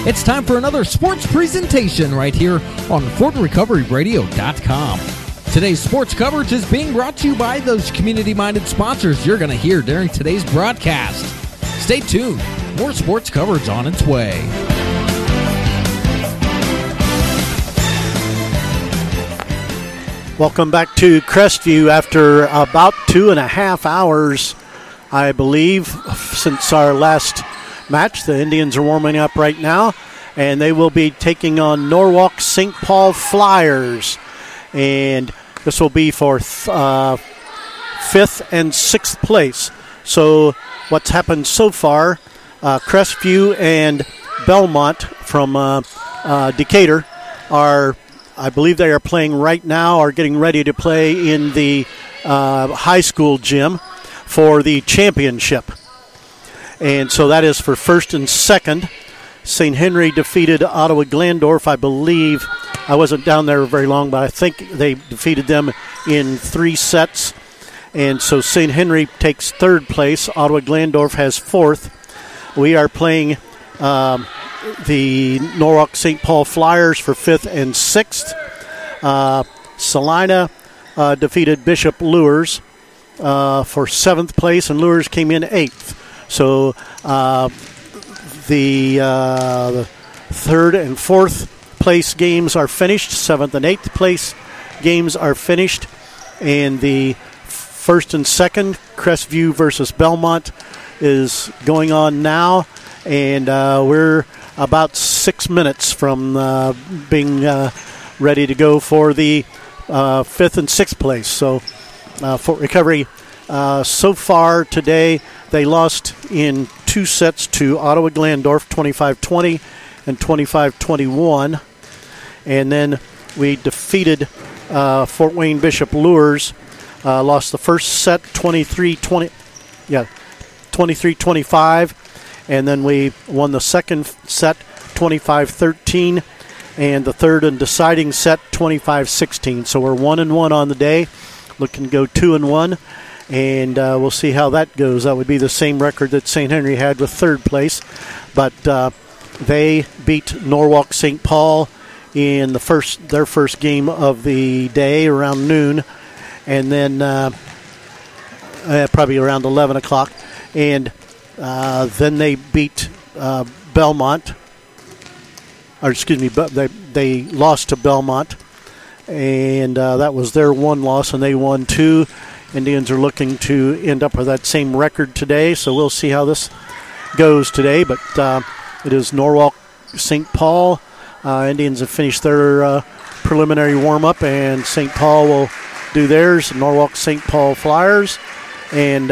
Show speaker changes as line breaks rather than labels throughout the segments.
It's time for another sports presentation right here on FortinRecoveryRadio.com. Today's sports coverage is being brought to you by those community-minded sponsors you're going to hear during today's broadcast. Stay tuned. More sports coverage on its way.
Welcome back to Crestview after about 2.5 hours, I believe, since our last match. The Indians are warming up right now, and they will be taking on Norwalk St. Paul Flyers. And this will be for 5th and 6th place. So what's happened so far, Crestview and Belmont from Decatur are, I believe they are playing right now, are getting ready to play in the high school gym for the championship. And so that is for 1st and 2nd. St. Henry defeated Ottawa Glandorf, I believe. I wasn't down there very long, but I think they defeated them in 3 sets. And so St. Henry takes 3rd place. Ottawa Glandorf has 4th. We are playing the Norwalk St. Paul Flyers for 5th and 6th. Salina defeated Bishop Lures for 7th place, and Lures came in 8th. So the 3rd and 4th place games are finished. 7th and 8th place games are finished. And the 1st and 2nd, Crestview versus Belmont, is going on now. And we're about 6 minutes from being ready to go for the 5th and 6th place. So Fort Recovery, so far today, they lost in 2 sets to Ottawa Glandorf, 25-20 and 25-21. And then we defeated Fort Wayne Bishop Lures, lost the first set 23-25. And then we won the second set 25-13, and the third and deciding set 25-16. So we're 1-1 on the day, looking to go 2-1, and we'll see how that goes. That would be the same record that St. Henry had with 3rd place, but they beat Norwalk St. Paul in their first game of the day around noon, and then probably around 11 o'clock, and then they beat Belmont. Or excuse me, they lost to Belmont, and that was their 1 loss, and they won 2. Indians are looking to end up with that same record today, so we'll see how this goes today. But it is Norwalk St. Paul. Indians have finished their preliminary warm-up, and St. Paul will do theirs. Norwalk St. Paul Flyers, and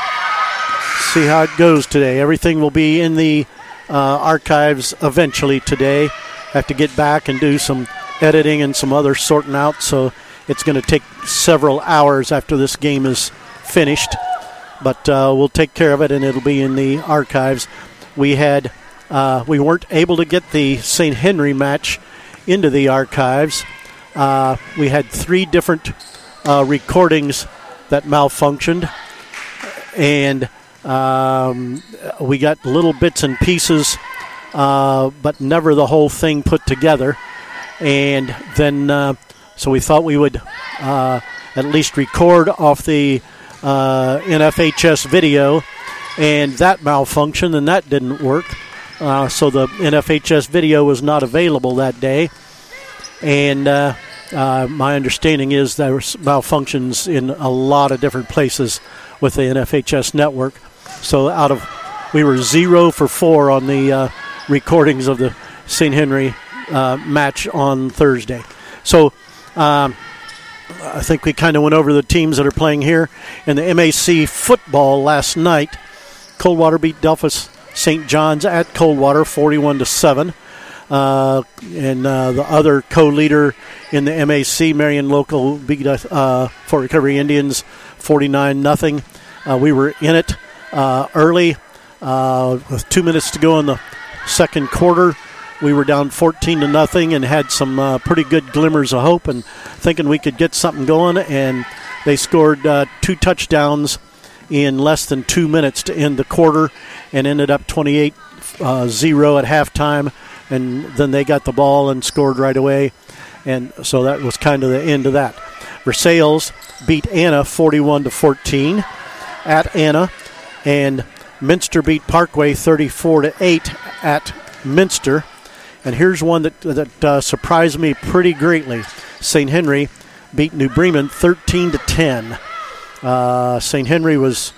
see how it goes today. Everything will be in the archives eventually today. Have to get back and do some editing and some other sorting out, so it's going to take several hours after this game is finished. But we'll take care of it, and it'll be in the archives. We weren't able to get the St. Henry match into the archives. We had 3 different recordings that malfunctioned, and we got little bits and pieces, but never the whole thing put together. And then, so we thought we would at least record off the NFHS video, and that malfunctioned, and that didn't work. So the NFHS video was not available that day. And my understanding is there were malfunctions in a lot of different places with the NFHS network. So we were 0 for 4 on the recordings of the St. Henry match on Thursday. So I think we kind of went over the teams that are playing here. In the MAC football last night, Coldwater beat Delphus St. John's at Coldwater 41-7. And the other co-leader in the MAC, Marion Local, beat Fort Recovery Indians 49-0. We were in it early with 2 minutes to go in the second quarter. We were down 14-0 and had some pretty good glimmers of hope and thinking we could get something going. And they scored 2 touchdowns in less than 2 minutes to end the quarter and ended up 28-0 at halftime and then they got the ball and scored right away. And so that was kind of the end of that. Versailles beat Anna 41-14 at Anna, and Minster beat Parkway 34-8 at Minster. And here's one that surprised me pretty greatly. St. Henry beat New Bremen 13-10. St. Henry was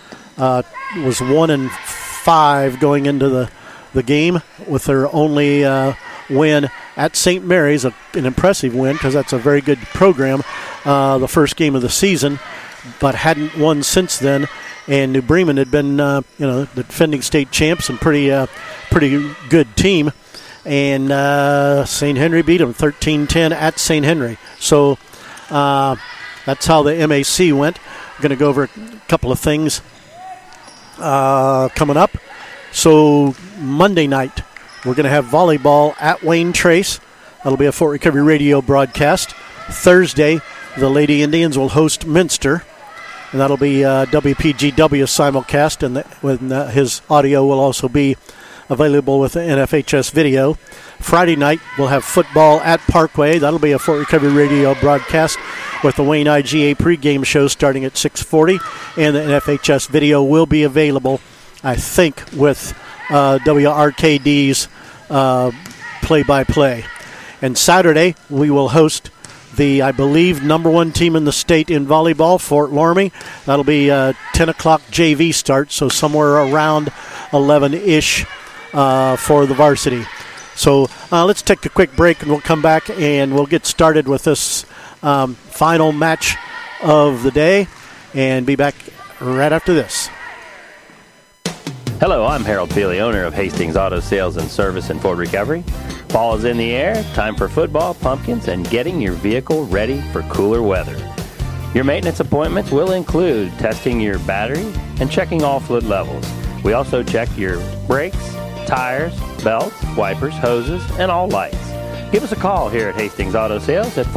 1-5 going into the game with their only win at St. Mary's, an impressive win because that's a very good program, the first game of the season, but hadn't won since then. And New Bremen had been, the defending state champs and pretty good team. And St. Henry beat them 13-10 at St. Henry. So that's how the MAC went. I'm going to go over a couple of things coming up. So Monday night, we're going to have volleyball at Wayne Trace. That'll be a Fort Recovery Radio broadcast. Thursday, the Lady Indians will host Minster, and that'll be WPGW simulcast, and his audio will also be available with the NFHS video. Friday night, we'll have football at Parkway. That'll be a Fort Recovery Radio broadcast with the Wayne IGA pregame show starting at 6:40, and the NFHS video will be available, I think, with WRKD's play-by-play. And Saturday, we will host the, I believe, number one team in the state in volleyball, Fort Loramie. That'll be 10 o'clock JV start, so somewhere around 11-ish for the varsity. So let's take a quick break, and we'll come back, and we'll get started with this final match of the day, and be back right after this.
Hello, I'm Harold Feely, owner of Hastings Auto Sales and Service in Fort Recovery. Fall is in the air, time for football, pumpkins, and getting your vehicle ready for cooler weather. Your maintenance appointments will include testing your battery and checking all fluid levels. We also check your brakes, tires, belts, wipers, hoses, and all lights. Give us a call here at Hastings Auto Sales at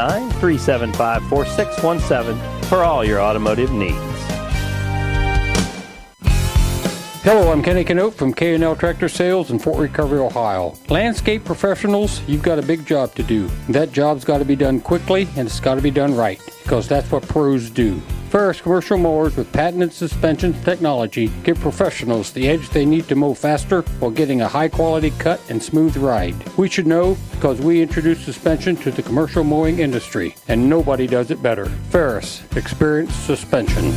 419-375-4617 for all your automotive needs.
Hello, I'm Kenny Canote from K&L Tractor Sales in Fort Recovery, Ohio. Landscape professionals, you've got a big job to do. That job's got to be done quickly, and it's got to be done right, because that's what pros do. First, commercial mowers with patented suspension technology give professionals the edge they need to mow faster while getting a high-quality cut and smooth ride. We should know because we introduced suspension to the commercial mowing industry, and nobody does it better. Ferris, experienced suspension.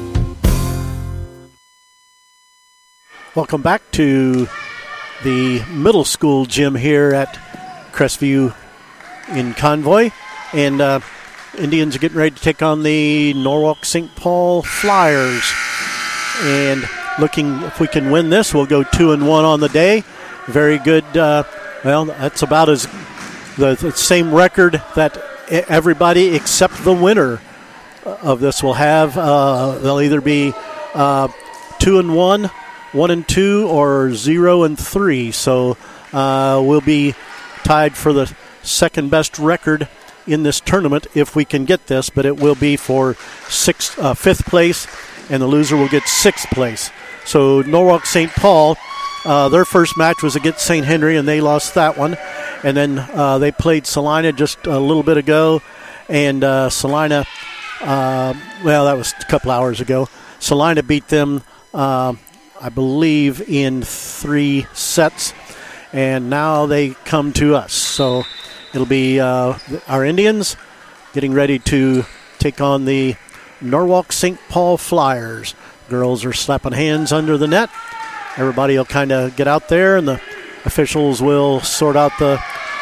Welcome back to the middle school gym here at Crestview in Convoy. And Indians are getting ready to take on the Norwalk St. Paul Flyers. And looking, if we can win this, we'll go 2-1 on the day. Very good. That's about as the same record that everybody except the winner of this will have. They'll either be 2-1, 1-2, or 0-3. So we'll be tied for the second best record in this tournament if we can get this, but it will be for fifth place, and the loser will get sixth place. So Norwalk St. Paul, their first match was against St. Henry, and they lost that one. And then they played Salina just a little bit ago, and Salina, that was a couple hours ago. Salina beat them, I believe, in 3 sets, and now they come to us. So it'll be our Indians getting ready to take on the Norwalk St. Paul Flyers. Girls are slapping hands under the net. Everybody will kind of get out there, and the officials will sort out the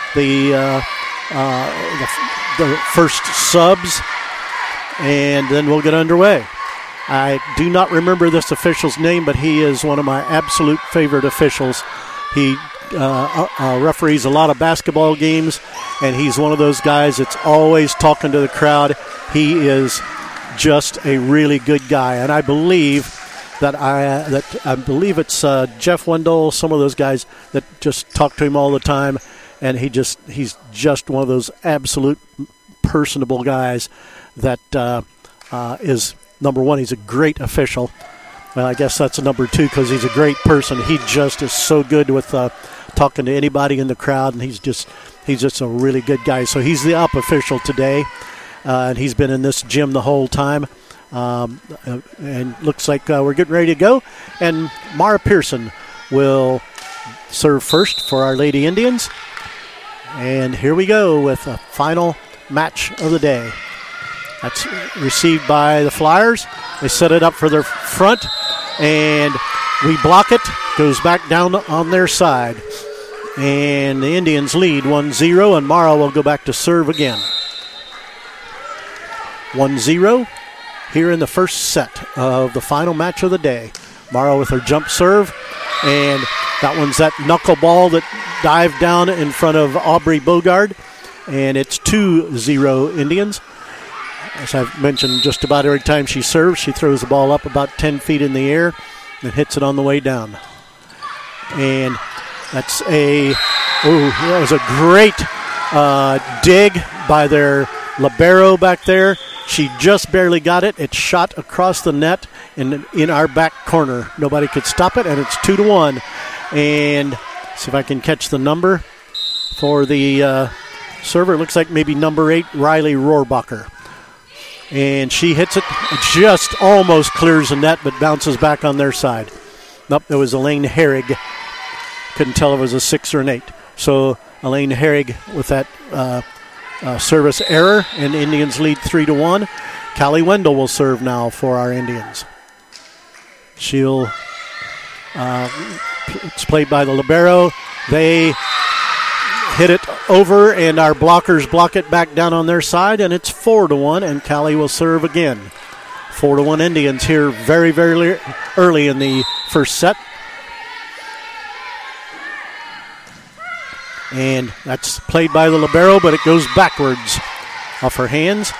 first subs, and then we'll get underway. I do not remember this official's name, but he is one of my absolute favorite officials. He referees a lot of basketball games, and he's one of those guys that's always talking to the crowd. He is just a really good guy, and I believe it's Jeff Wendell, some of those guys that just talk to him all the time, and he's just one of those absolute personable guys that is. Number one, he's a great official. Well, I guess that's a number 2 because he's a great person. He just is so good with talking to anybody in the crowd, and he's just a really good guy. So he's the up official today, and he's been in this gym the whole time. And looks like we're getting ready to go. And Mara Pearson will serve first for our Lady Indians. And here we go with the final match of the day. That's received by the Flyers. They set it up for their front, and we block it. Goes back down on their side. And the Indians lead 1-0, and Mara will go back to serve again. 1-0 here in the first set of the final match of the day. Mara with her jump serve, and that one's that knuckleball that dived down in front of Aubrey Bogard, and it's 2-0 Indians. As I've mentioned, just about every time she serves, she throws the ball up about 10 feet in the air and hits it on the way down. And that was a great dig by their libero back there. She just barely got it. It shot across the net in our back corner. Nobody could stop it, and it's 2-1. And see if I can catch the number for the server. It looks like maybe number 8, Riley Rohrbacher. And she hits it. It just almost clears the net, but bounces back on their side. Nope, it was Elaine Herrig. Couldn't tell if it was a 6 or an 8. So Elaine Herrig with that service error, and Indians lead 3-1. Callie Wendell will serve now for our Indians. She'll it's played by the libero. They hit it over, and our blockers block it back down on their side, and it's 4-1, and Callie will serve again. 4-1 Indians here very, very early in the first set. And that's played by the libero, but it goes backwards off her hands.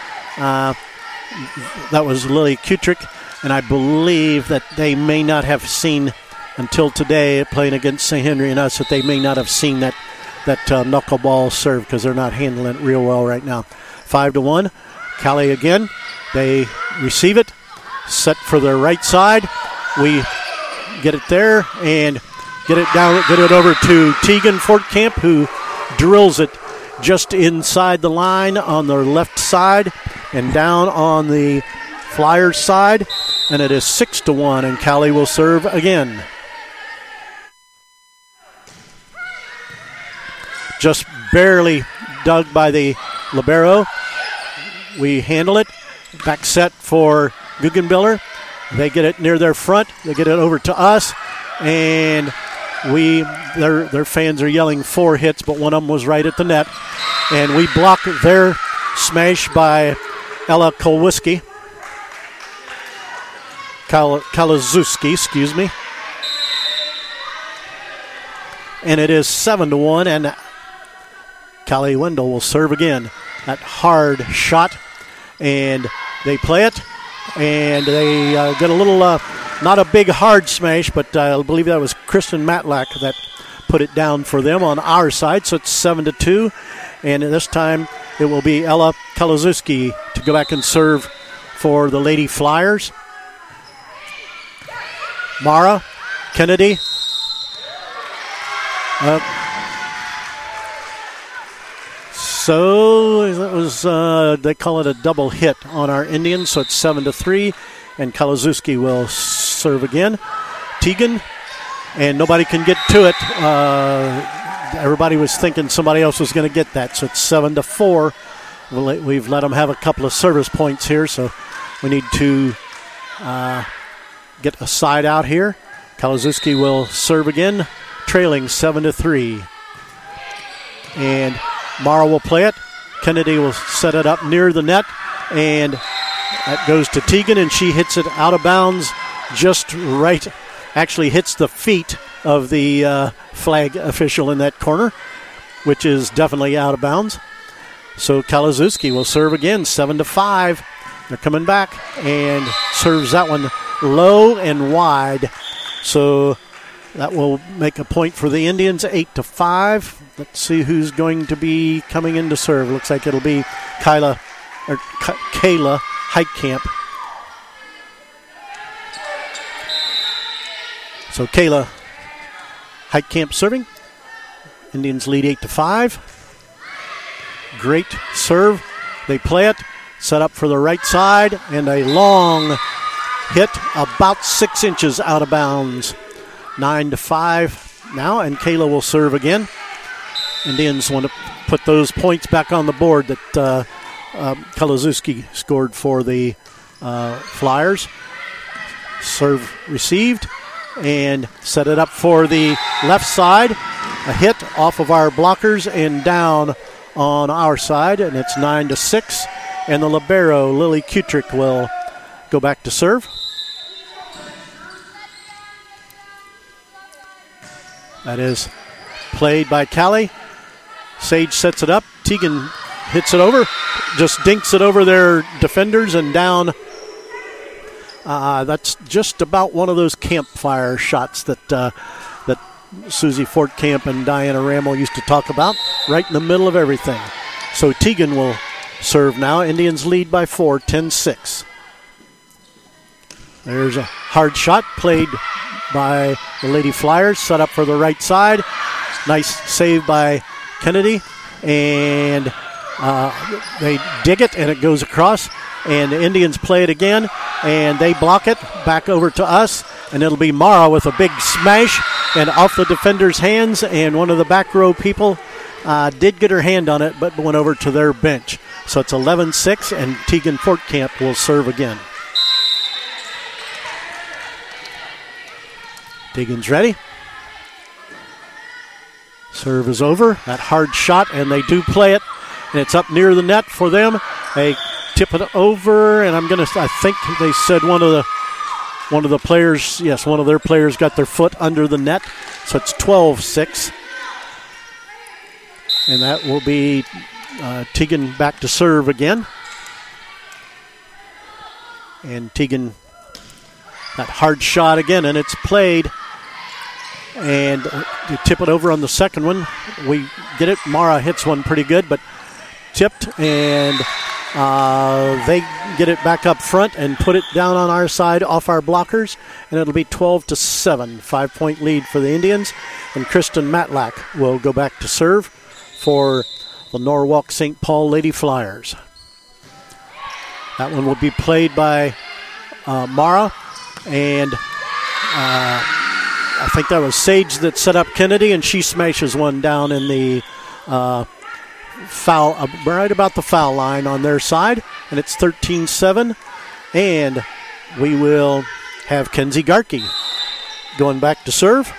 That was Lily Kutrick, and I believe that they may not have seen until today, playing against St. Henry and us, that they may not have seen that knuckleball serve because they're not handling it real well right now. 5-1. Callie again. They receive it, set for their right side. We get it there and get it over to Tegan Fortcamp, who drills it just inside the line on the left side and down on the Flyers side, and it is 6-1, and Callie will serve again. Just barely dug by the libero. We handle it. Back set for Guggenbiller. They get it near their front. They get it over to us, and their fans are yelling 4 hits, but one of them was right at the net. And we block their smash by Ella Kalazuski, excuse me. And it is 7-1, and Callie Wendell will serve again. That hard shot, and they play it, and they get a little, not a big hard smash, but I believe that was Kristen Matlack that put it down for them on our side, so it's 7-2, and this time it will be Ella Kalazuski to go back and serve for the Lady Flyers. Mara Kennedy. So that was, they call it a double hit on our Indians, so it's 7-3, and Kalazuski will serve again. Tegan, and nobody can get to it. Everybody was thinking somebody else was going to get that, so it's 7-4. We've let them have a couple of service points here, so we need to get a side out here. Kalazuski will serve again, trailing 7-3. And Mara will play it. Kennedy will set it up near the net, and that goes to Tegan, and she hits it out of bounds just right. Actually hits the feet of the flag official in that corner, which is definitely out of bounds. So Kalazuski will serve again, 7-5. They're coming back and serves that one low and wide. So that will make a point for the Indians, 8-5. Let's see who's going to be coming in to serve. Looks like it'll be Kayla Heitkamp. So Kayla Heitkamp serving. Indians lead 8-5. Great serve. They play it. Set up for the right side. And a long hit about 6 inches out of bounds. 9-5 now. And Kayla will serve again. Indians want to put those points back on the board that Kalazewski scored for the Flyers. Serve received. And set it up for the left side. A hit off of our blockers and down on our side, and it's 9-6. And the libero, Lily Kutrick, will go back to serve. That is played by Callie. Sage sets it up. Tegan hits it over, just dinks it over their defenders and down. That's just about one of those campfire shots that Susie Fortcamp and Diana Rammel used to talk about, right in the middle of everything. So Tegan will serve now. Indians lead by 4, 10-6. There's a hard shot played by the Lady Flyers, set up for the right side. Nice save by Kennedy, and they dig it, and it goes across. And the Indians play it again, and they block it back over to us, and it'll be Mara with a big smash and off the defender's hands, and one of the back row people did get her hand on it, but went over to their bench. So it's 11-6, and Tegan Fortcamp will serve again. Tegan's ready. Serve is over. That hard shot, and they do play it, and it's up near the net for them. They tip it over, and I think they said one of the players, yes, one of their players got their foot under the net, so it's 12-6. And that will be Tegan back to serve again. And Tegan, that hard shot again, and it's played. And you tip it over on the second one. We get it. Mara hits one pretty good, but tipped, and they get it back up front and put it down on our side off our blockers, and it'll be 12-7, 5-point lead for the Indians. And Kristen Matlack will go back to serve for the Norwalk St. Paul Lady Flyers. That one will be played by Mara, and I think that was Sage that set up Kennedy, and she smashes one down in the foul, right about the foul line on their side, and it's 13-7. And we will have Kenzie Garkey going back to serve.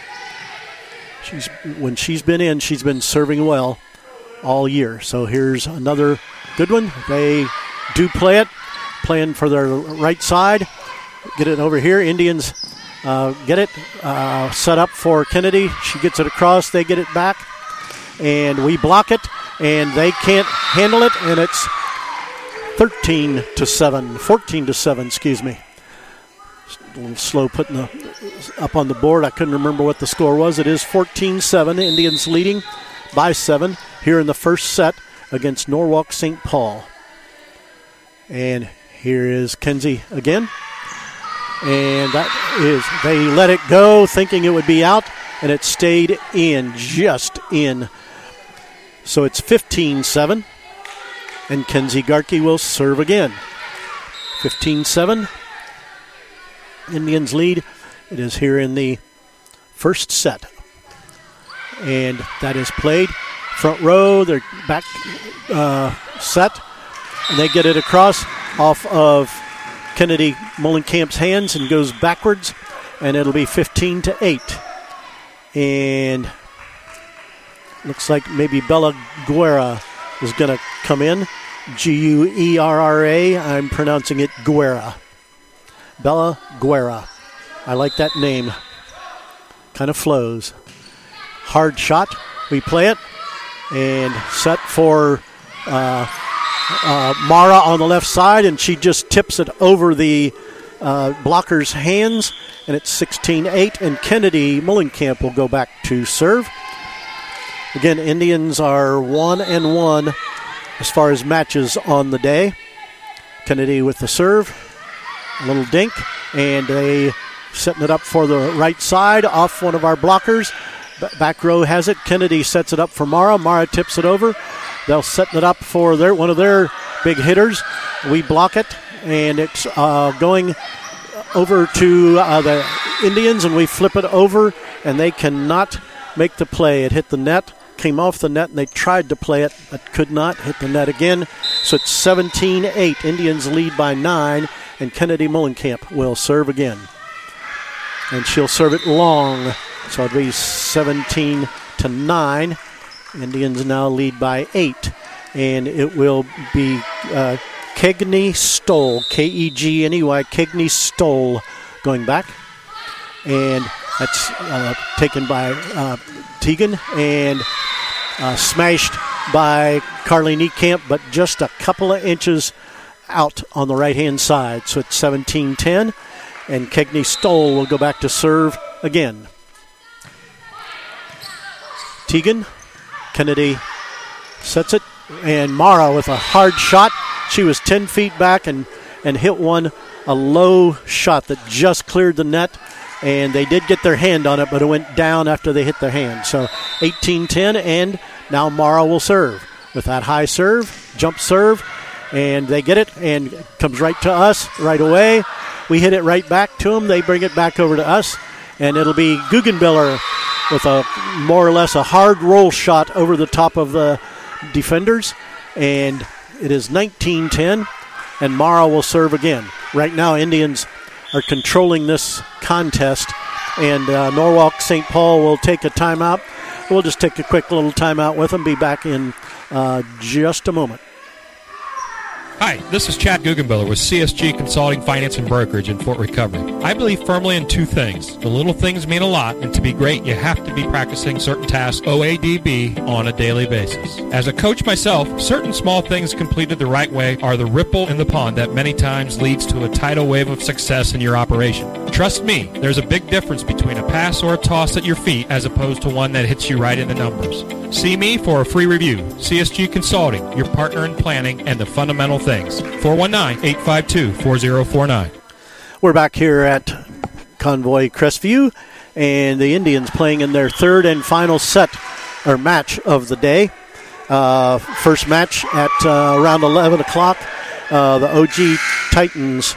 When she's been in, she's been serving well all year. So here's another good one. They do play it, playing for their right side. Get it over here. Indians get it set up for Kennedy. She gets it across. They get it back, and we block it, and they can't handle it, and it's 14-7, excuse me. A little slow putting up on the board. I couldn't remember what the score was. It is 14-7. Indians leading by 7 here in the first set against Norwalk St. Paul. And here is Kenzie again. And that is, they let it go thinking it would be out, and it stayed in, just in. So it's 15-7, and Kenzie Garkey will serve again. 15-7. Indians lead. It is here in the first set. And that is played. Front row, they're back set. And they get it across off of Kennedy Mullenkamp's hands and goes backwards. And it'll be 15-8. And looks like maybe Bella Guerra is going to come in. Guerra. I'm pronouncing it Guerra. Bella Guerra. I like that name. Kind of flows. Hard shot. We play it. And set for Mara on the left side. And she just tips it over the blocker's hands. And it's 16-8. And Kennedy Mullenkamp will go back to serve. Again, Indians are 1-1 as far as matches on the day. Kennedy with the serve. A little dink, and they setting it up for the right side off one of our blockers, Back row has it. Kennedy sets it up for Mara. Mara tips it over. They'll set it up for one of their big hitters. We block it, and it's going over to the Indians, and we flip it over, and they cannot make the play. It hit the net, came off the net, and they tried to play it, but could not hit the net again. So it's 17-8. Indians lead by 9, and Kennedy Mullenkamp will serve again. And she'll serve it long, so it'll be 17-9. Indians now lead by 8, and it will be Kegney Stoll, Kegney, Kegney Stoll going back. And that's taken by Tegan and smashed by Carly Niekamp, but just a couple of inches out on the right-hand side. So it's 17-10, and Kegney Stoll will go back to serve again. Tegan, Kennedy sets it, and Mara with a hard shot. She was 10 feet back and hit a low shot that just cleared the net, and they did get their hand on it, but it went down after they hit their hand. So 18-10, and now Mara will serve with that high serve, jump serve, and they get it, and it comes right to us right away. We hit it right back to them. They bring it back over to us, and it'll be Guggenbiller with a more or less a hard roll shot over the top of the defenders, and it is 19-10, and Mara will serve again. Right now, Indians are controlling this contest, and Norwalk St. Paul will take a timeout. We'll just take a quick little timeout with them, be back in just a moment.
Hi, this is Chad Guggenbiller with CSG Consulting, Finance, and Brokerage in Fort Recovery. I believe firmly in two things. The little things mean a lot, and to be great, you have to be practicing certain tasks, OADB, on a daily basis. As a coach myself, certain small things completed the right way are the ripple in the pond that many times leads to a tidal wave of success in your operation. Trust me, there's a big difference between a pass or a toss at your feet as opposed to one that hits you right in the numbers. See me for a free review. CSG Consulting, your partner in planning and the fundamental things. 419-852-4049.
We're back here at Convoy Crestview, and the Indians playing in their third and final match of the day. First match at around 11 o'clock. The OG Titans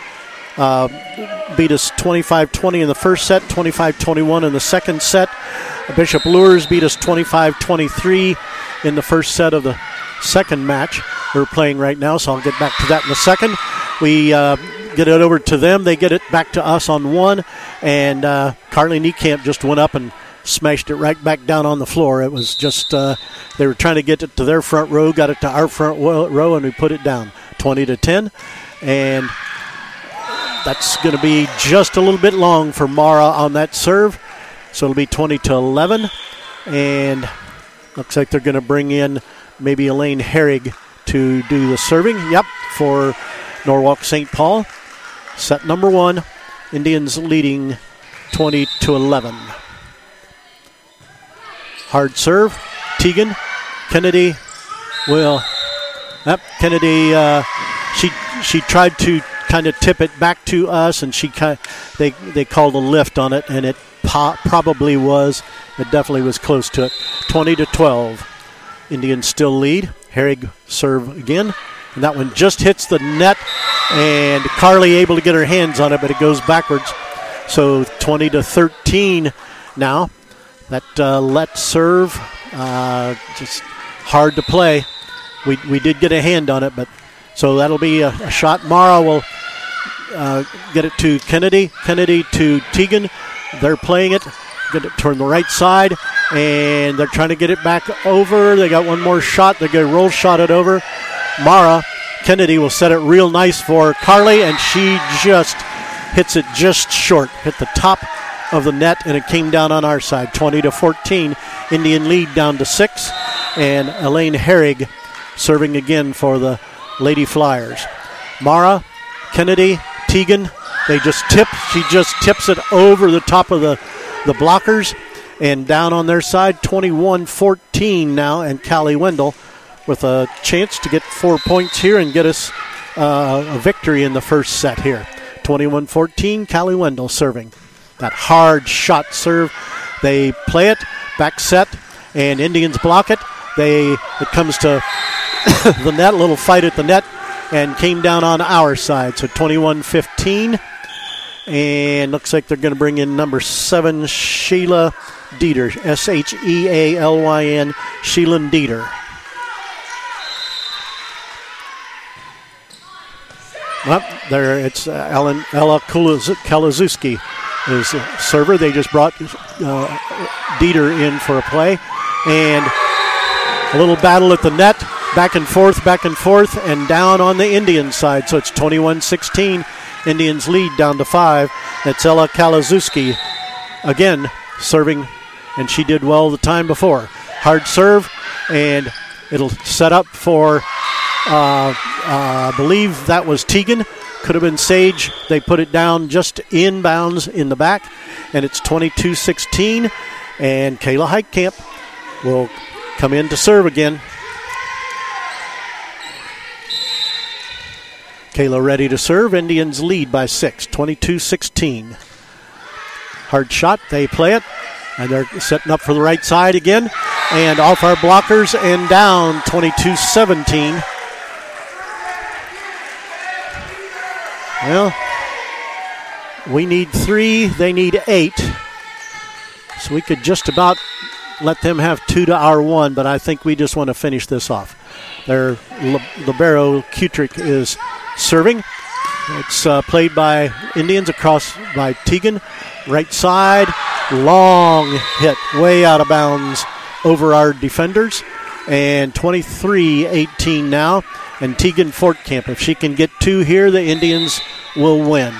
beat us 25-20 in the first set, 25-21 in the second set. Bishop Lures beat us 25-23 in the first set of the second match we're playing right now, so I'll get back to that in a second. We get it over to them. They get it back to us on one, and Carly Niekamp just went up and smashed it right back down on the floor. It was just they were trying to get it to their front row, got it to our front row, and we put it down 20-10, and that's going to be just a little bit long for Mara on that serve. So it'll be 20-11, and looks like they're going to bring in maybe Elaine Herrig to do the serving. Yep, for Norwalk St. Paul. Set number one, Indians leading 20-11. Hard serve, Tegan. Kennedy will. Yep, Kennedy. She tried to kind of tip it back to us, and they called a lift on it, and it probably was. It definitely was close to it. 20-12. Indians still lead. Herrig serve again, and that one just hits the net, and Carly able to get her hands on it, but it goes backwards. So 20-13 now. That let serve, just hard to play. We did get a hand on it, but so that'll be a shot. Mara will get it to Kennedy. Kennedy to Tegan. They're playing it. Get it toward the right side, and they're trying to get it back over. They got one more shot. They're going to roll shot it over. Mara, Kennedy will set it real nice for Carly, and she just hits it just short. Hit the top of the net, and it came down on our side. 20-14. Indian lead down to 6, and Elaine Herrig serving again for the Lady Flyers. Mara, Kennedy, Tegan, they just tip. She just tips it over the top of the blockers, and down on their side, 21-14 now, and Callie Wendell with a chance to get 4 points here and get us a victory in the first set here. 21-14, Callie Wendell serving. That hard shot serve. They play it, back set, and Indians block it. It comes to the net, a little fight at the net, and came down on our side. So 21-15. And looks like they're going to bring in number 7, Sheila Dieter, Shealyn, Sheila Dieter. Well, there it's Ella Kalazewski is the server. They just brought Dieter in for a play. And a little battle at the net, back and forth, and down on the Indian side. So it's 21-16. Indians lead down to 5. That's Ella Kalazewski again serving, and she did well the time before. Hard serve, and it'll set up for, I believe that was Tegan. Could have been Sage. They put it down just inbounds in the back, and it's 22-16. And Kayla Heitkamp will come in to serve again. Kayla ready to serve. Indians lead by 6, 22-16. Hard shot. They play it, and they're setting up for the right side again. And off our blockers and down 22-17. Well, we need 3. They need 8. So we could just about let them have 2 to our 1, but I think we just want to finish this off. Their libero Kutrick is serving. It's played by Indians across by Tegan. Right side, long hit, way out of bounds over our defenders. And 23-18 now. And Tegan Fortcamp, if she can get 2 here, the Indians will win.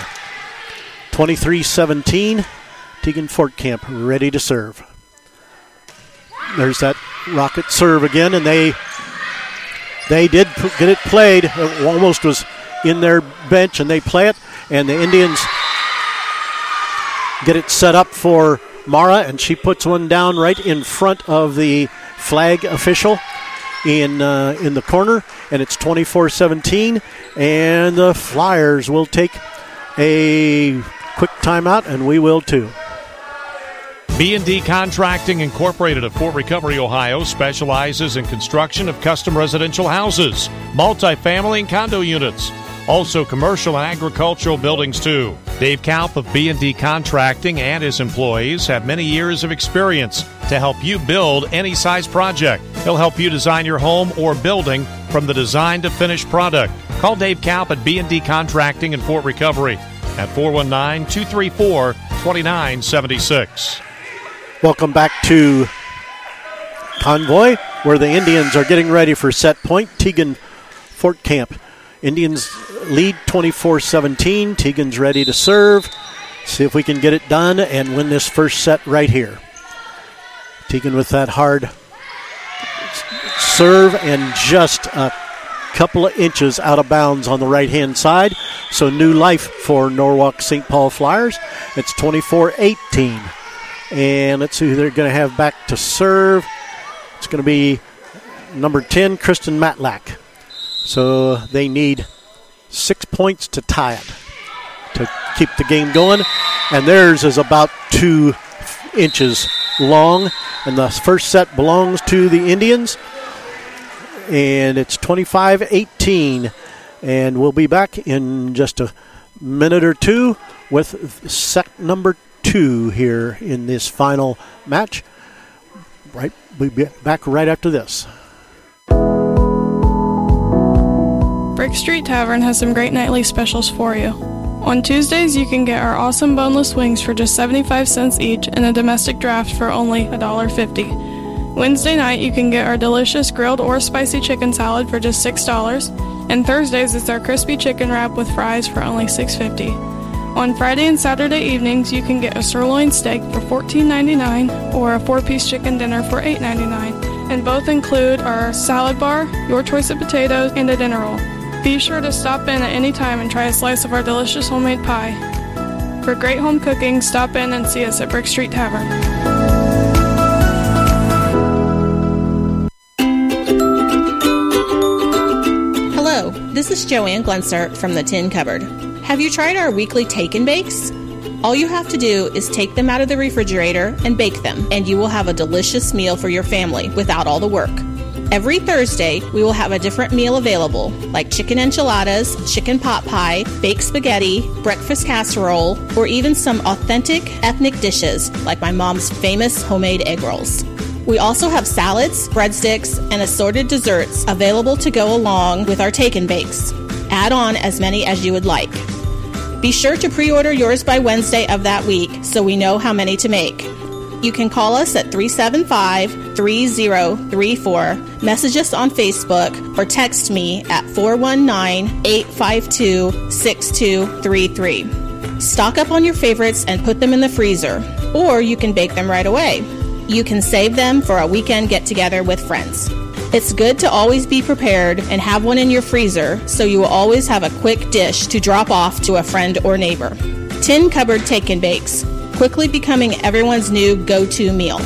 23-17, Tegan Fortcamp ready to serve. There's that rocket serve again, and they did get it played. It almost was in their bench, and they play it, and the Indians get it set up for Mara, and she puts one down right in front of the flag official in the corner, and it's 24-17, and the Flyers will take a quick timeout, and we will too.
B&D Contracting Incorporated of Fort Recovery, Ohio specializes in construction of custom residential houses, multifamily and condo units, also commercial and agricultural buildings too. Dave Kaup of B&D Contracting and his employees have many years of experience to help you build any size project. He'll help you design your home or building from the design to finished product. Call Dave Kaup at B&D Contracting in Fort Recovery at 419-234-2976.
Welcome back to Convoy, where the Indians are getting ready for set point. Tegan Fortcamp. Indians lead 24-17. Tegan's ready to serve. See if we can get it done and win this first set right here. Tegan with that hard serve and just a couple of inches out of bounds on the right-hand side. So new life for Norwalk St. Paul Flyers. It's 24-18. And let's see who they're going to have back to serve. It's going to be number 10, Kristen Matlack. So they need 6 points to tie it to keep the game going. And theirs is about 2 inches long. And the first set belongs to the Indians. And it's 25-18. And we'll be back in just a minute or two with set number 2 here in this final match. Right, we'll be back right after this.
Brick Street Tavern has some great nightly specials for you. On Tuesdays, you can get our awesome boneless wings for just 75 cents each and a domestic draft for only $1.50. Wednesday night, you can get our delicious grilled or spicy chicken salad for just $6. And Thursdays, it's our crispy chicken wrap with fries for only $6.50. On Friday and Saturday evenings, you can get a sirloin steak for $14.99 or a 4-piece chicken dinner for $8.99. And both include our salad bar, your choice of potatoes, and a dinner roll. Be sure to stop in at any time and try a slice of our delicious homemade pie. For great home cooking, stop in and see us at Brick Street Tavern.
Hello, this is Joanne Glenser from the Tin Cupboard. Have you tried our weekly Take and Bakes? All you have to do is take them out of the refrigerator and bake them, and you will have a delicious meal for your family without all the work. Every Thursday, we will have a different meal available, like chicken enchiladas, chicken pot pie, baked spaghetti, breakfast casserole, or even some authentic ethnic dishes, like my mom's famous homemade egg rolls. We also have salads, breadsticks, and assorted desserts available to go along with our take and bakes. Add on as many as you would like. Be sure to pre-order yours by Wednesday of that week so we know how many to make. You can call us at 375-3034, message us on Facebook, or text me at 419-852-6233. Stock up on your favorites and put them in the freezer, or you can bake them right away. You can save them for a weekend get-together with friends. It's good to always be prepared and have one in your freezer so you will always have a quick dish to drop off to a friend or neighbor. Tin Cupboard Take and Bakes, quickly becoming everyone's new go-to meal.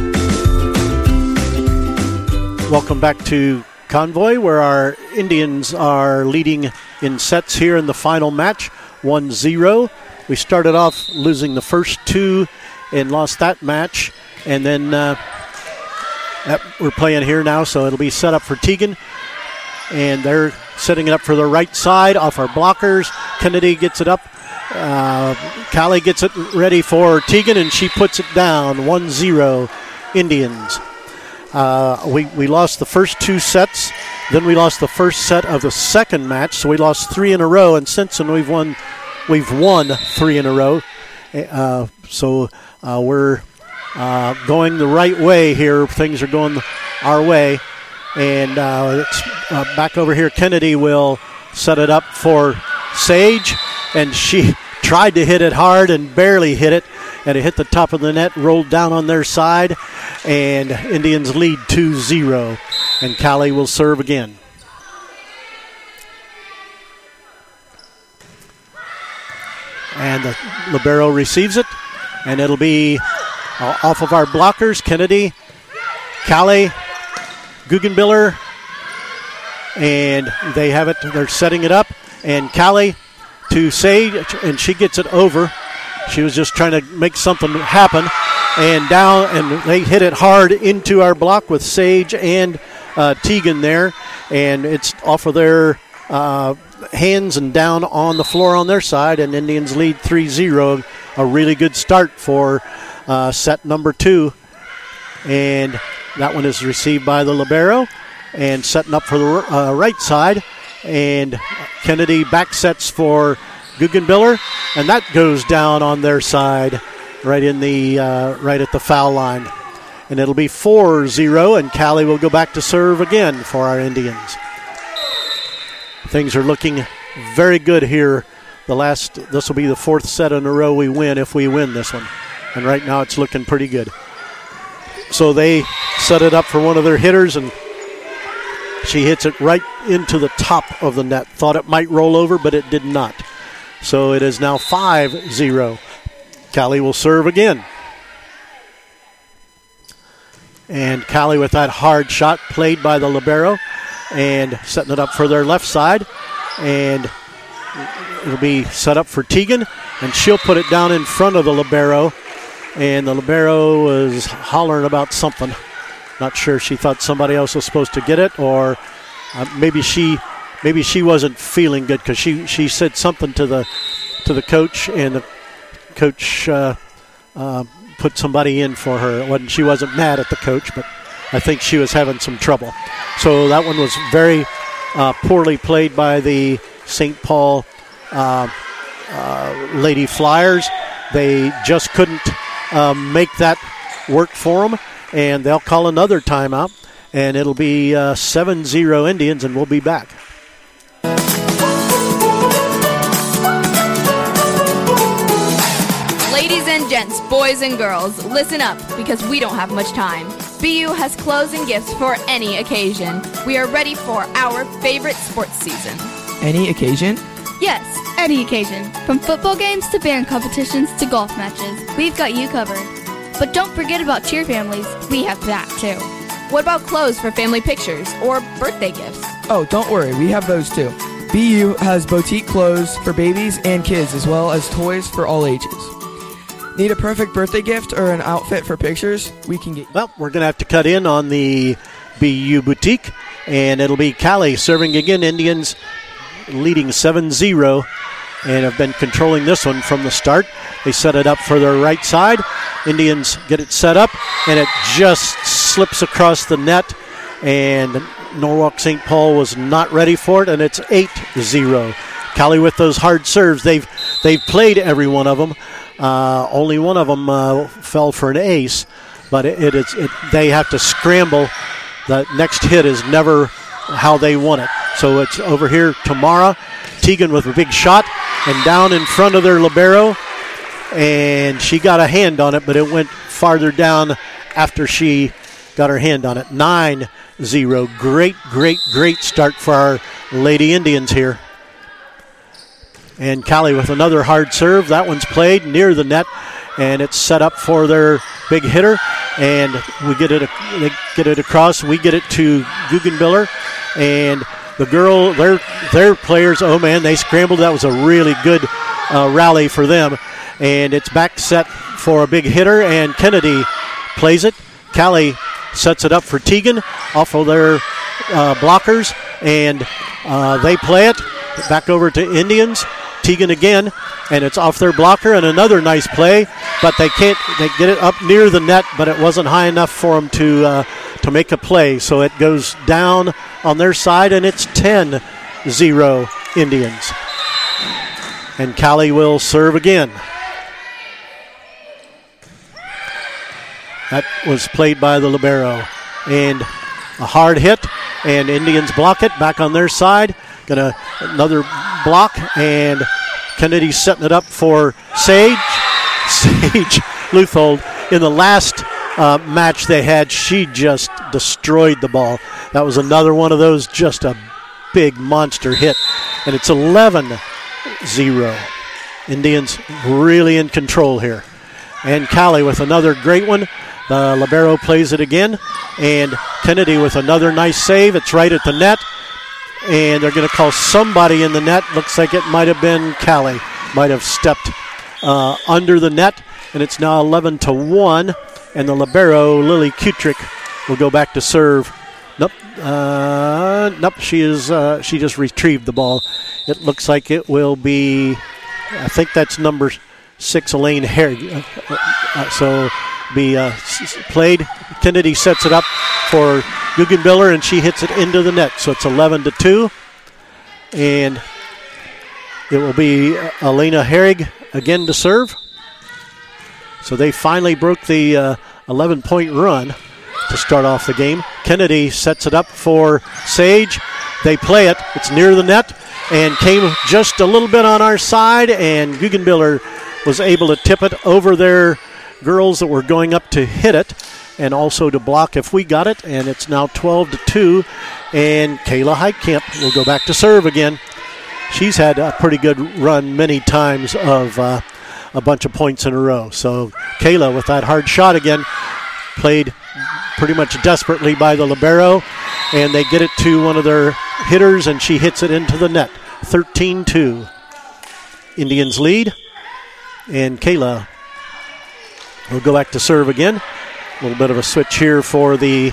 Welcome back to Convoy, where our Indians are leading in sets here in the final match, 1-0. We started off losing the first two and lost that match, and then we're playing here now, so it'll be set up for Teagan, and they're setting it up for the right side off our blockers. Kennedy gets it up. Callie gets it ready for Teagan, and she puts it down. 1-0 Indians. We lost the first two sets. Then we lost the first set of the second match, so we lost three in a row. And since then we've won three in a row. So we're going the right way here. Things are going our way. And it's back over here. Kennedy will set it up for Sage, and she tried to hit it hard and barely hit it, and it hit the top of the net, rolled down on their side, and Indians lead 2-0, and Callie will serve again. And the libero receives it, and it'll be off of our blockers. Kennedy, Callie, Guggenbiller, and they have it. They're setting it up, and Callie to Sage, and she gets it over. She was just trying to make something happen, and down, and they hit it hard into our block with Sage and Teagan there, and it's off of their hands and down on the floor on their side, and Indians lead 3-0. A really good start for set number 2, and that one is received by the libero, and setting up for the right side, and Kennedy back sets for Guggenbiller, and that goes down on their side right at the foul line. And it'll be 4-0, and Callie will go back to serve again for our Indians. Things are looking very good here. This will be the fourth set in a row we win if we win this one. And right now it's looking pretty good. So they set it up for one of their hitters, and she hits it right into the top of the net. Thought it might roll over, but it did not. So it is now 5-0. Callie will serve again. And Callie with that hard shot played by the libero, and setting it up for their left side. And it'll be set up for Teagan, and she'll put it down in front of the libero. And the libero was hollering about something. Not sure, she thought somebody else was supposed to get it, or maybe she wasn't feeling good, because she said something to the coach, and the coach put somebody in for her. She wasn't mad at the coach, but I think she was having some trouble. So that one was very poorly played by the St. Paul Lady Flyers. They just couldn't make that work for them, and they'll call another timeout, and it'll be 7-0 Indians, and we'll be back.
Ladies and gents, boys and girls, listen up, because we don't have much time. BU has clothes and gifts for any occasion. We are ready for our favorite sports season.
Any occasion?
Yes, any occasion. From football games to band competitions to golf matches, we've got you covered. But don't forget about cheer families. We have that too.
What about clothes for family pictures or birthday gifts?
Oh, don't worry, we have those too. BU has boutique clothes for babies and kids, as well as toys for all ages. Need a perfect birthday gift or an outfit for pictures? We can get.
Well, we're going to have to cut in on the BU Boutique, and it'll be Callie serving again. Indians leading 7-0 and have been controlling this one from the start. They set it up for their right side. Indians get it set up, and it just slips across the net, and Norwalk St. Paul was not ready for it, and it's 8-0. Callie with those hard serves. They've played every one of them. Only one of them fell for an ace, but they have to scramble. The next hit is never how they want it. So it's over here, Tamara Teagan with a big shot, and down in front of their libero, and she got a hand on it, but it went farther down after she got her hand on it. 9-0. Great start for our Lady Indians here. And Callie with another hard serve. That one's played near the net, and it's set up for their big hitter. And they get it across. We get it to Guggenbiller, and the girl, their players. Oh man, they scrambled. That was a really good rally for them. And it's back set for a big hitter, and Kennedy plays it. Callie sets it up for Teagan off of their blockers, and they play it back over to Indians. Teagan again, and it's off their blocker, and another nice play, but they can't. They get it up near the net, but it wasn't high enough for them to make a play. So it goes down on their side, and it's 10-0 Indians. And Callie will serve again. That was played by the libero, and a hard hit, and Indians block it back on their side. Another block, and Kennedy setting it up for Sage Luthold. In the last match they had, she just destroyed the ball. That was another one of those, just a big monster hit, and it's 11-0. Indians really in control here. And Callie with another great one. The libero plays it again, and Kennedy with another nice save. It's right at the net. And they're going to call somebody in the net. Looks like it might have been Callie. Might have stepped under the net. And it's now 11-1. And the libero, Lily Kutrick, will go back to serve. Nope. She just retrieved the ball. It looks like it will be, I think that's number 6, Elaine Herrig. So be played. Kennedy sets it up for Guggenbiller, and she hits it into the net. So it's 11-2. And it will be Elena Herrig again to serve. So they finally broke the 11-point run to start off the game. Kennedy sets it up for Sage. They play it. It's near the net and came just a little bit on our side, and Guggenbiller was able to tip it over their girls that were going up to hit it and also to block if we got it, and it's now 12-2, and Kayla Heitkamp will go back to serve again. She's had a pretty good run many times of a bunch of points in a row. So Kayla with that hard shot again, played pretty much desperately by the libero, and they get it to one of their hitters, and she hits it into the net. 13-2. Indians lead, and Kayla will go back to serve again. A little bit of a switch here for the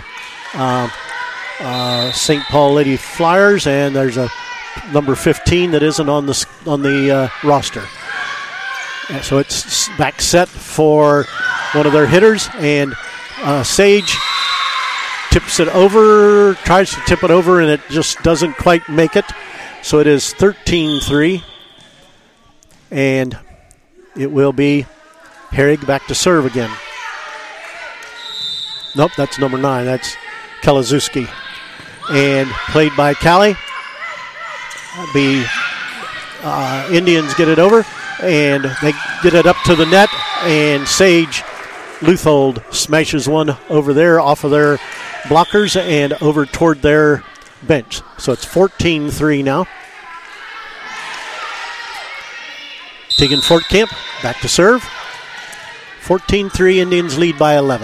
St. Paul Lady Flyers, and there's a number 15 that isn't on the roster. And so it's back set for one of their hitters, and Sage tries to tip it over, and it just doesn't quite make it. So it is 13-3, and it will be Herrig back to serve again. Nope, that's number 9. That's Kalazewski. And played by Callie. Indians get it over, and they get it up to the net, and Sage Luthold smashes one over there off of their blockers and over toward their bench. So it's 14-3 now. Tegan Fortkamp back to serve. 14-3, Indians lead by 11.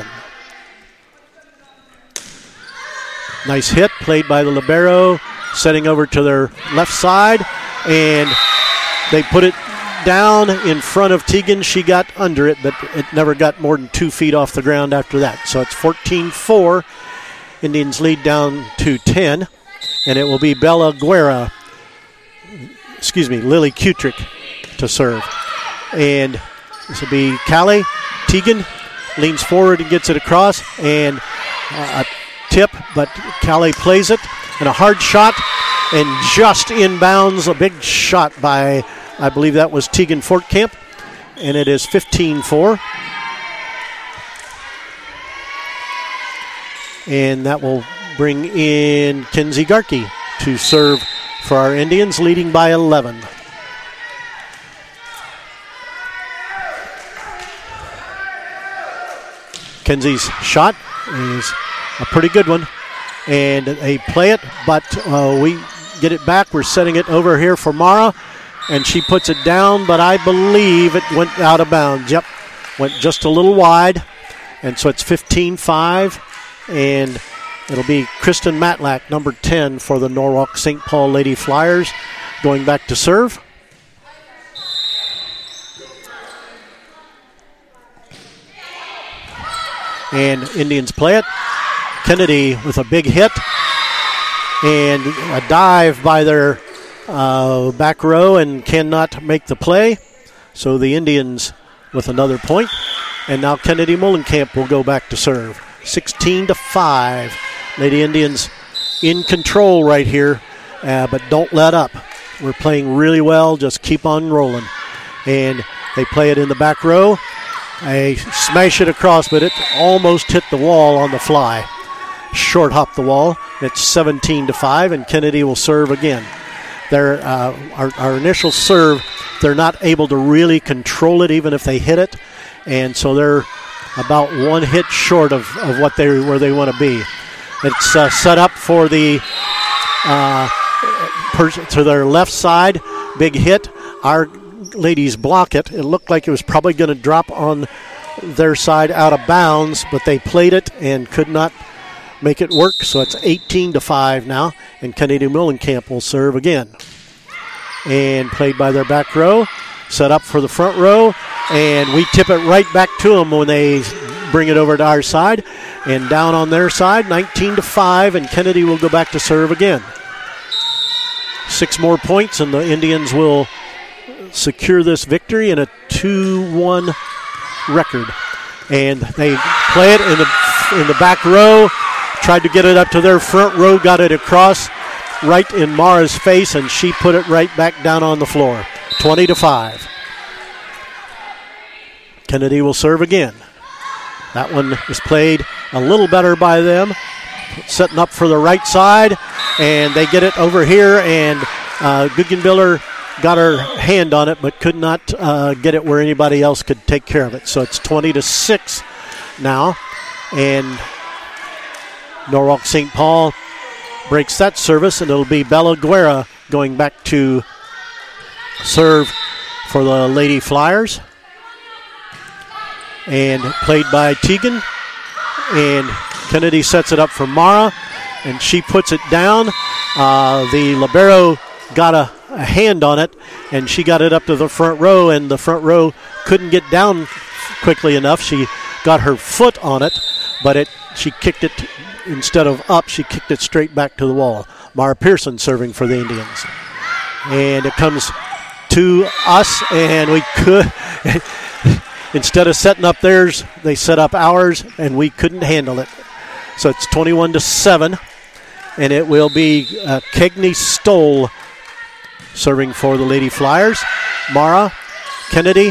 Nice hit played by the libero, setting over to their left side, and they put it down in front of Tegan. She got under it, but it never got more than 2 feet off the ground after that. So it's 14-4. Indians lead down to 10. And it will be Lily Kutrick to serve. And this will be Callie. Tegan leans forward and gets it across. And a tip, but Callie plays it. And a hard shot. And just inbounds, a big shot by, I believe that was Tegan Fortcamp. And it is 15-4. And that will bring in Kenzie Garkey to serve for our Indians, leading by 11. Kenzie's shot is a pretty good one. And they play it, but we get it back. We're setting it over here for Mara. And she puts it down, but I believe it went out of bounds. Yep, went just a little wide. And so it's 15-5. And it'll be Kristen Matlack, number 10 for the Norwalk St. Paul Lady Flyers, going back to serve. And Indians play it. Kennedy with a big hit. And a dive by their back row and cannot make the play. So the Indians with another point. And now Kennedy Mullenkamp will go back to serve. 16-5. Lady Indians in control right here, but don't let up. We're playing really well. Just keep on rolling. And they play it in the back row. They smash it across, but it almost hit the wall on the fly. Short hop the wall. It's 17-5, and Kennedy will serve again. Our initial serve, they're not able to really control it even if they hit it, and so they're about one hit short of where they want to be. It's set up for the to their left side. Big hit. Our ladies block it. It looked like it was probably going to drop on their side out of bounds, but they played it and could not make it work. So it's 18-5 now, and Kennedy Mullenkamp will serve again. And played by their back row. Set up for the front row, and we tip it right back to them when they bring it over to our side. And down on their side, 19-5, and Kennedy will go back to serve again. 6 more points, and the Indians will secure this victory in a 2-1 record. And they play it in the back row, tried to get it up to their front row, got it across right in Mara's face, and she put it right back down on the floor. 20-5. Kennedy will serve again. That one is played a little better by them. Setting up for the right side, and they get it over here, and Guggenbiller got her hand on it, but could not get it where anybody else could take care of it. So it's 20-6 now, and Norwalk St. Paul breaks that service, and it'll be Bella Guerra going back to serve for the Lady Flyers. And played by Tegan. And Kennedy sets it up for Mara, and she puts it down. The libero got a hand on it, and she got it up to the front row, and the front row couldn't get down quickly enough. She got her foot on it, but she kicked it, instead of up, she kicked it straight back to the wall. Mara Pearson serving for the Indians. And it comes to us, and we could... Instead of setting up theirs, they set up ours, and we couldn't handle it. So it's 21-7, and it will be Kegney Stoll serving for the Lady Flyers. Mara, Kennedy,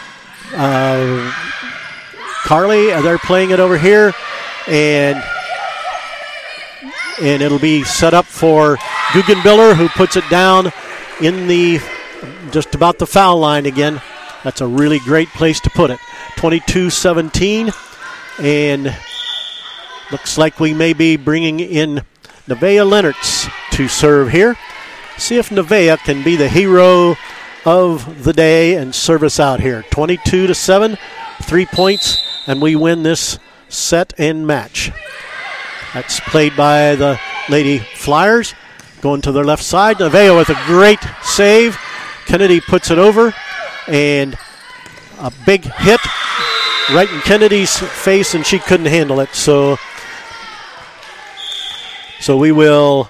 Carly, they're playing it over here, and it'll be set up for Guggenbiller, who puts it down in the just about the foul line again. That's a really great place to put it. 22-17, and looks like we may be bringing in Nevaeh Lennertz to serve here. See if Nevaeh can be the hero of the day and serve us out here. 22-7, 3 points, and we win this set and match. That's played by the Lady Flyers. Going to their left side. Nevaeh with a great save. Kennedy puts it over. and a big hit right in Kennedy's face, and she couldn't handle it. So we will.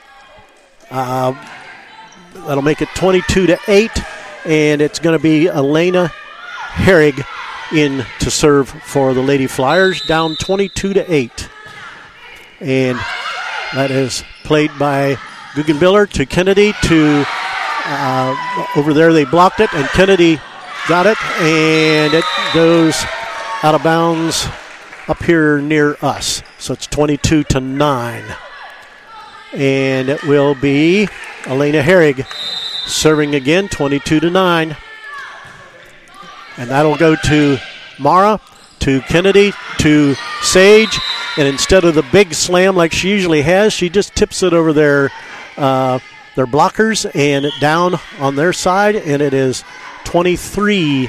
That'll make it 22-8, and it's going to be Elena Herrig in to serve for the Lady Flyers, down 22-8. And that is played by Guggenbiller to Kennedy to over there. They blocked it, and Kennedy got it, and it goes out of bounds up here near us. So it's 22-9. And it will be Elena Herrig serving again, 22-9. And that'll go to Mara, to Kennedy, to Sage. And instead of the big slam like she usually has, she just tips it over their blockers and down on their side. And it is 23-9.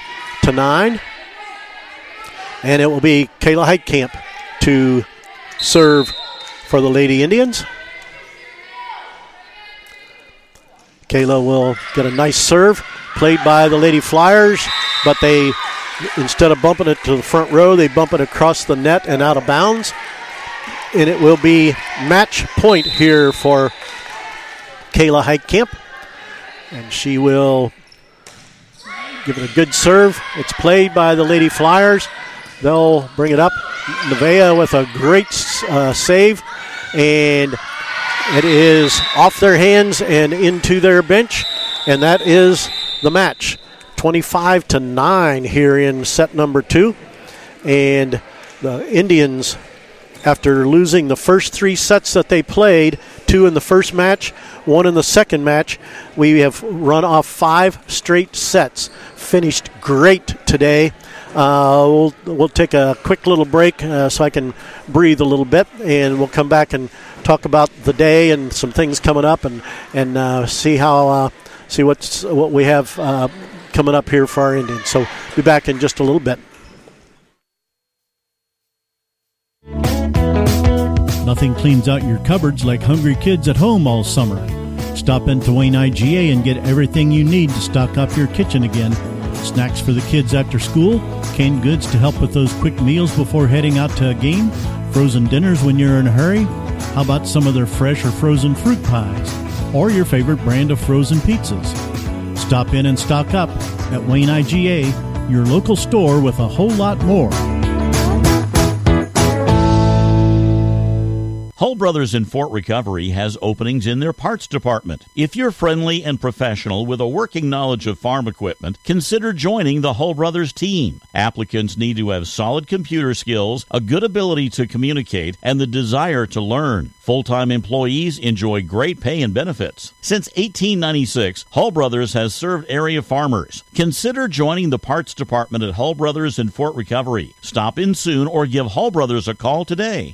And it will be Kayla Heitkamp to serve for the Lady Indians. Kayla will get a nice serve, played by the Lady Flyers, but they, instead of bumping it to the front row, they bump it across the net and out of bounds. And it will be match point here for Kayla Heitkamp. And she will give it a good serve. It's played by the Lady Flyers. They'll bring it up. Nevaeh with a great save. And it is off their hands and into their bench, and that is the match. 25-9 here in set number 2. And the Indians, after losing the first 3 sets that they played, 2 in the first match, 1 in the second match, we have run off 5 straight sets. Finished great today. We'll take a quick little break so I can breathe a little bit, and we'll come back and talk about the day and some things coming up, and see what we have coming up here for our Indians. So be back in just a little bit.
Nothing cleans out your cupboards like hungry kids at home all summer. Stop into Wayne IGA and get everything you need to stock up your kitchen again. Snacks for the kids after school, canned goods to help with those quick meals before heading out to a game, frozen dinners when you're in a hurry. How about some of their fresh or frozen fruit pies? Or your favorite brand of frozen pizzas? Stop in and stock up at Wayne IGA, your local store with a whole lot more.
Hull Brothers in Fort Recovery has openings in their parts department. If you're friendly and professional with a working knowledge of farm equipment, consider joining the Hull Brothers team. Applicants need to have solid computer skills, a good ability to communicate, and the desire to learn. Full-time employees enjoy great pay and benefits. Since 1896, Hull Brothers has served area farmers. Consider joining the parts department at Hull Brothers in Fort Recovery. Stop in soon or give Hull Brothers a call today.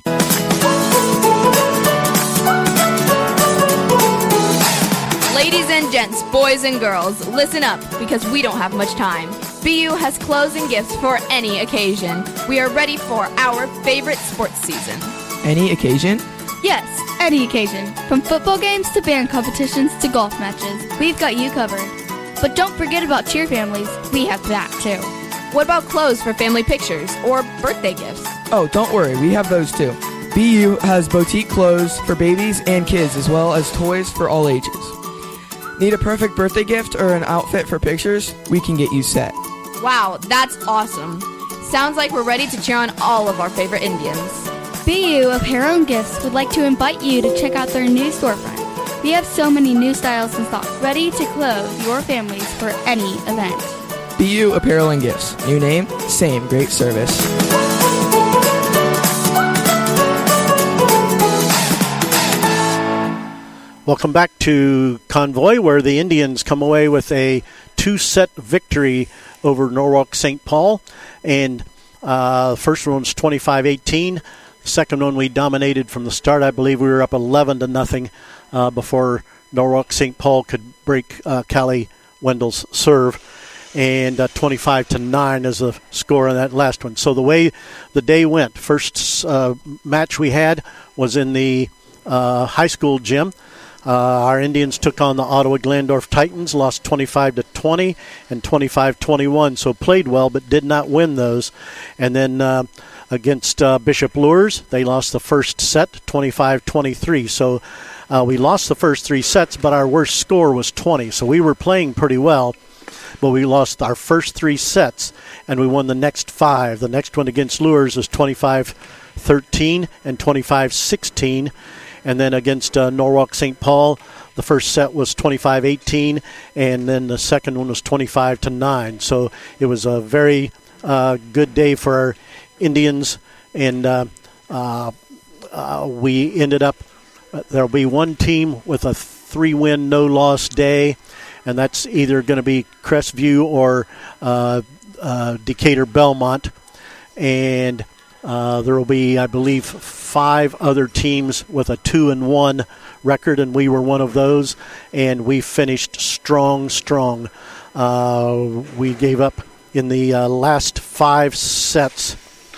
Ladies and gents, boys and girls, listen up because we don't have much time. BU has clothes and gifts for any occasion. We are ready for our favorite sports season.
Any occasion?
Yes, any occasion. From football games to band competitions to golf matches, we've got you covered. But don't forget about cheer families. We have that too.
What about clothes for family pictures or birthday gifts?
Oh, don't worry, we have those too. BU has boutique clothes for babies and kids as well as toys for all ages. Need a perfect birthday gift or an outfit for pictures? We can get you set.
Wow, that's awesome. Sounds like we're ready to cheer on all of our favorite Indians.
BU Apparel and Gifts would like to invite you to check out their new storefront. We have so many new styles in stock, ready to clothe your families for any event.
BU Apparel and Gifts. New name, same great service.
Welcome back to Convoy, where the Indians come away with a 2-set victory over Norwalk St. Paul. And the first one was 25-18. The second one we dominated from the start. I believe we were up 11-0 before Norwalk St. Paul could break Callie Wendell's serve. And 25-9 is the score on that last one. So the way the day went, first match we had was in the high school gym. Our Indians took on the Ottawa Glandorf Titans, lost 25-20 and 25-21, so played well but did not win those. And then against Bishop Luers, they lost the first set, 25-23. So we lost the first 3 sets, but our worst score was 20. So we were playing pretty well, but we lost our first 3 sets, and we won the next 5. The next one against Luers was 25-13 and 25-16. And then against Norwalk St. Paul, the first set was 25-18, and then the second one was 25-9. So it was a very good day for our Indians, and we ended up, there'll be one team with a 3-win, no-loss day, and that's either going to be Crestview or Decatur Belmont. And there will be, I believe, 5 other teams with a 2-1 record, and we were one of those, and we finished strong. We gave up in the last 5 sets.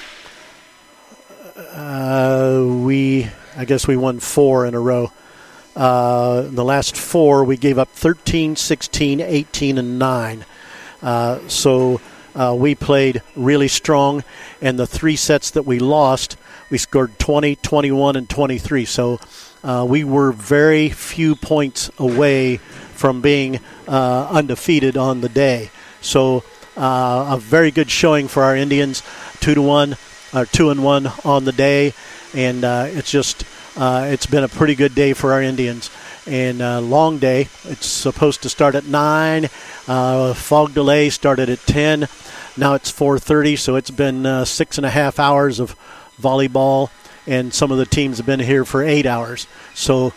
I guess we won 4 in a row. In the last 4, we gave up 13, 16, 18, and 9. So we played really strong, and the 3 sets that we lost, we scored 20, 21, and 23. So we were very few points away from being undefeated on the day. So a very good showing for our Indians, 2-1 on the day, and it's been a pretty good day for our Indians. And long day. It's supposed to start at 9. Fog delay started at 10. Now it's 4:30, so it's been 6.5 hours of volleyball, and some of the teams have been here for 8 hours. So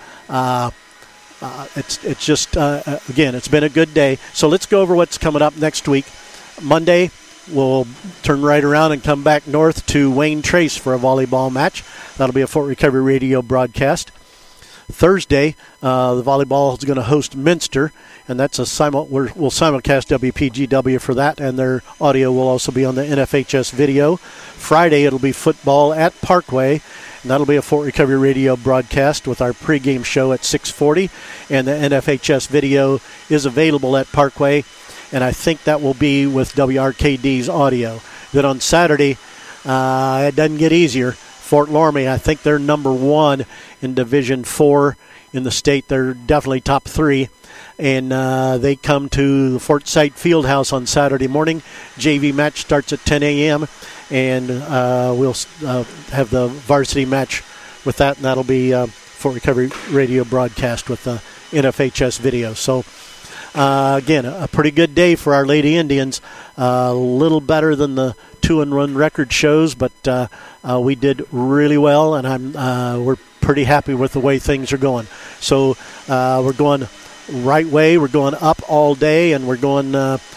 it's just, again, it's been a good day. So let's go over what's coming up next week. Monday, we'll turn right around and come back north to Wayne Trace for a volleyball match. That'll be a Fort Recovery Radio broadcast. Thursday, the volleyball is going to host Minster, and that's we'll simulcast WPGW for that, and their audio will also be on the NFHS video. Friday, it'll be football at Parkway, and that'll be a Fort Recovery Radio broadcast with our pregame show at 6:40, and the NFHS video is available at Parkway, and I think that will be with WRKD's audio. Then on Saturday, it doesn't get easier. Fort Loramie, I think they're number 1 in Division 4 in the state. They're definitely top 3. And they come to the Fort Sight Fieldhouse on Saturday morning. JV match starts at 10 a.m. And we'll have the varsity match with that, and that'll be Fort Recovery Radio broadcast with the NFHS video. So, again, a pretty good day for our Lady Indians. A little better than the 2-1 record shows, but we did really well, and we're pretty happy with the way things are going. So we're going right way. We're going up all day, and we're going.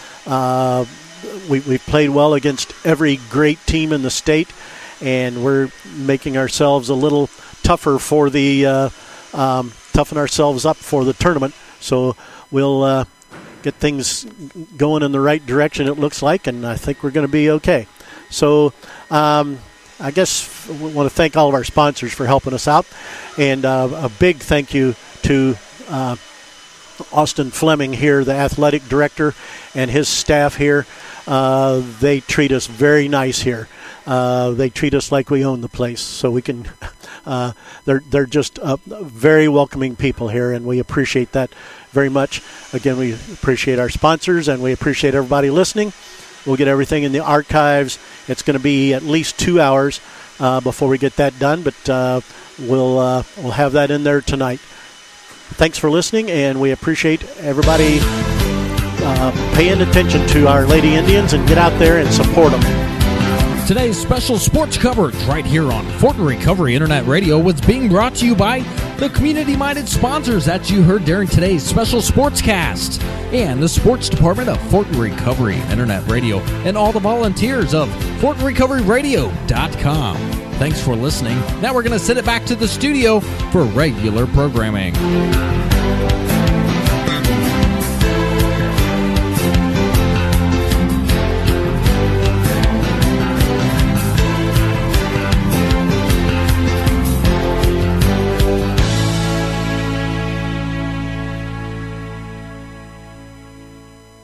We played well against every great team in the state, and we're making ourselves a little tougher for the toughen ourselves up for the tournament. So we'll get things going in the right direction, it looks like, and I think we're going to be okay. So I guess we want to thank all of our sponsors for helping us out, and a big thank you to Austin Fleming here, the athletic director, and his staff here. They treat us very nice here. They treat us like we own the place, so we can. They're just very welcoming people here, and we appreciate that very much. Again, we appreciate our sponsors, and we appreciate everybody listening. We'll get everything in the archives. It's going to be at least 2 hours before we get that done, but we'll have that in there tonight. Thanks for listening, and we appreciate everybody paying attention to our Lady Indians, and get out there and support them.
Today's special sports coverage right here on Fort Recovery Internet Radio was being brought to you by the community-minded sponsors that you heard during today's special sportscast, and the sports department of Fort Recovery Internet Radio, and all the volunteers of FortRecoveryRadio.com. Thanks for listening. Now we're going to send it back to the studio for regular programming.